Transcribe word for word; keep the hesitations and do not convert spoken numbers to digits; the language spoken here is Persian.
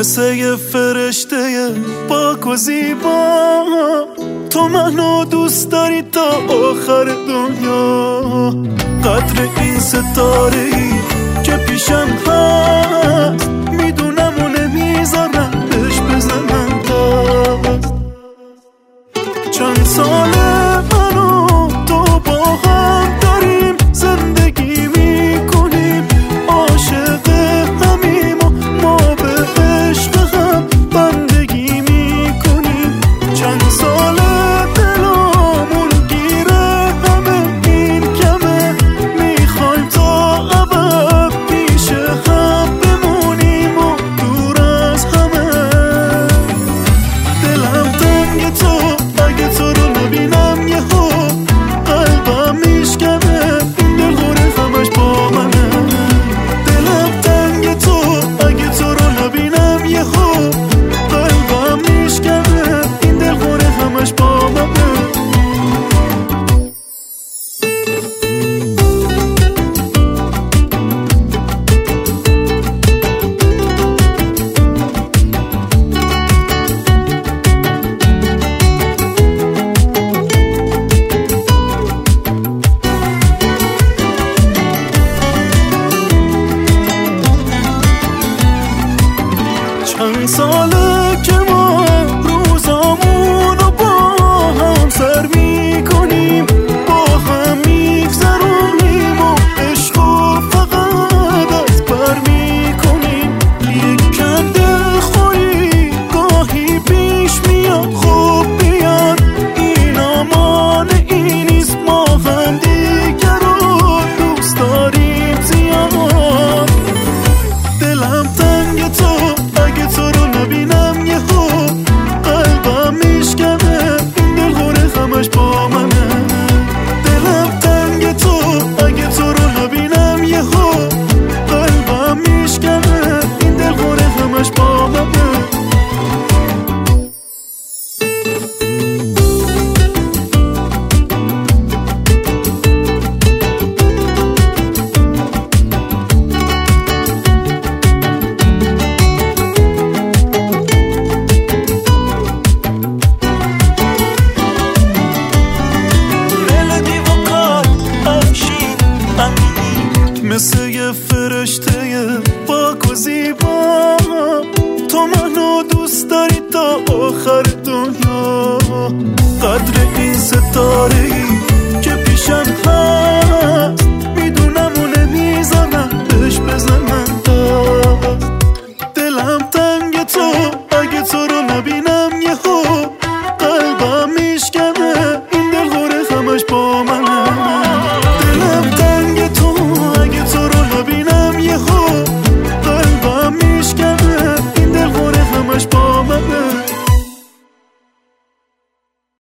مثل یه فرشته پاک و زیبا، تو منو دوست داری تا آخر دنیا. قدر این ستاره‌ای که پیشم هست میدونم و نمیذارم بهش بزنم دست. چند ساله من و تو با هم داریم زندگی میکنیم، عاشق همیم و ما به عشق هم بندگی میکنیم. چند ساله دلامون گیره همه این کمه، میخوایم تا ابد پیش هم بمونیم و دور از همه. دلم تنگ تو اگه تو رو نبینم یهو، قلبم میشکنه این دل خوره همش با منه. دلم تنگ تو اگه تو رو نبینم یهو، قلبم میشکنه این دل خوره همش با منه. چند ساله که ما روزامون رو با هم سر میکنیم، با هم میگذرونیم و عشق و فقط از بر میکنیم. یک کنده خوری گاهی پیش میاد، خوب بیاد این آمان این نیست، ما هم دیگر رو دوست داریم زیاد. دلم تنگ تو اگه تو رو نبینم یهو، قلبم میشکنه این دل خوره همش با منه. دلم تنگ تو اگه تو رو نبینم یهو، قلبم میشکنه این دل خوره همش با منه. مثل یه فرشته پاک و زیبا، تو منو دوست داری تا آخر دنیا. قدر این ستاره‌ای